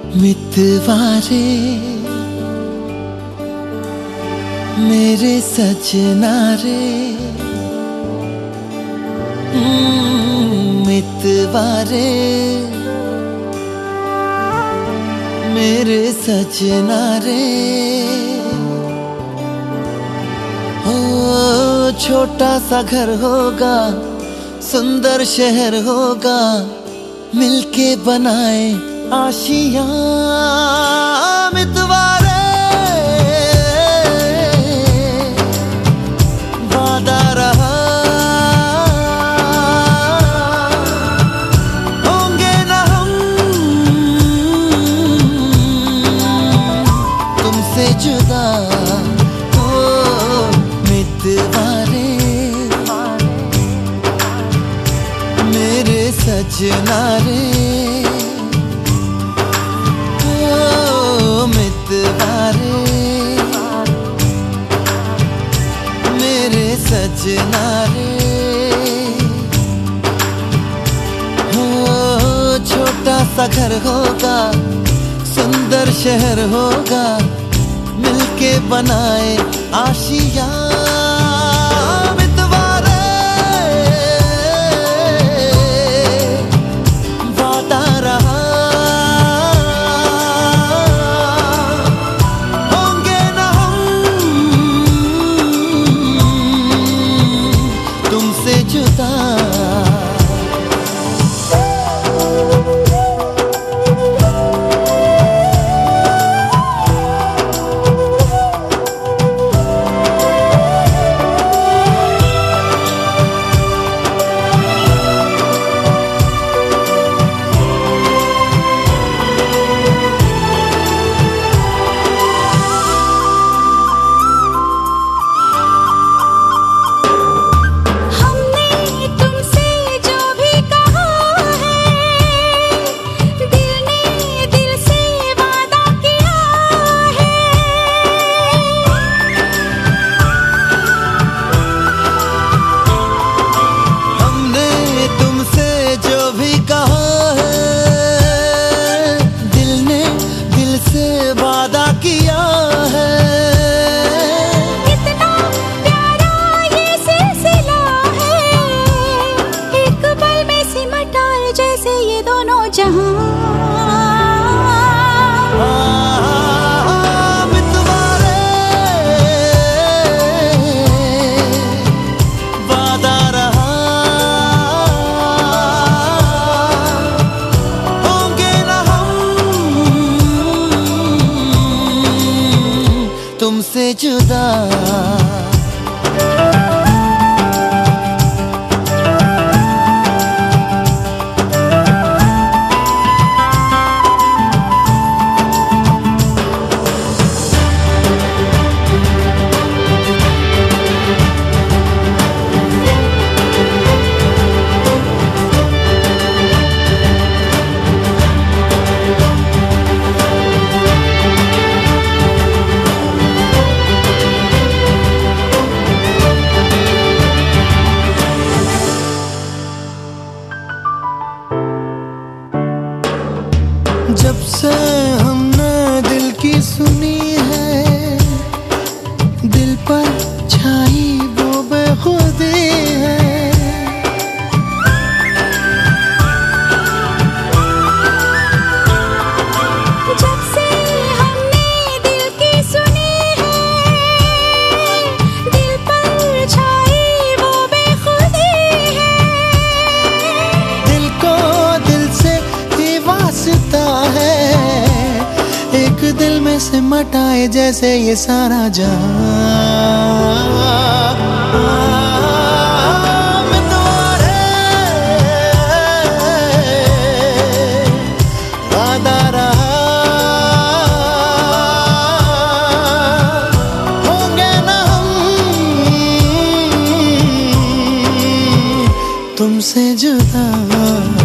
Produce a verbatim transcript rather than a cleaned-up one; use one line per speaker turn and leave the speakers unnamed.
मितवारे मेरे सजना रे, मितवारे मेरे सजना रे। हो छोटा सा घर होगा, सुंदर शहर होगा, मिलके बनाए आशियां मितवारे। वादा रहा होंगे न हम तुमसे जुदा। हो मितवारे मेरे सजना रे, मितवारे मेरे सजना रे। हो छोटा सा घर होगा, सुंदर शहर होगा, मिलके बनाए आशियां जुदा। तुमसे जुदा। जब से हमने दिल की सुनी है, दिल पर छाई वो बेखुदी है।
जब से हमने दिल की सुनी है, दिल पर छाई वो बेखुदी है।
दिल को दिल से ही वास्ता है, एक दिल में से मटाए जैसे ये सारा जहां। मितवारे वादा रहा होंगे न हम तुमसे जुदा।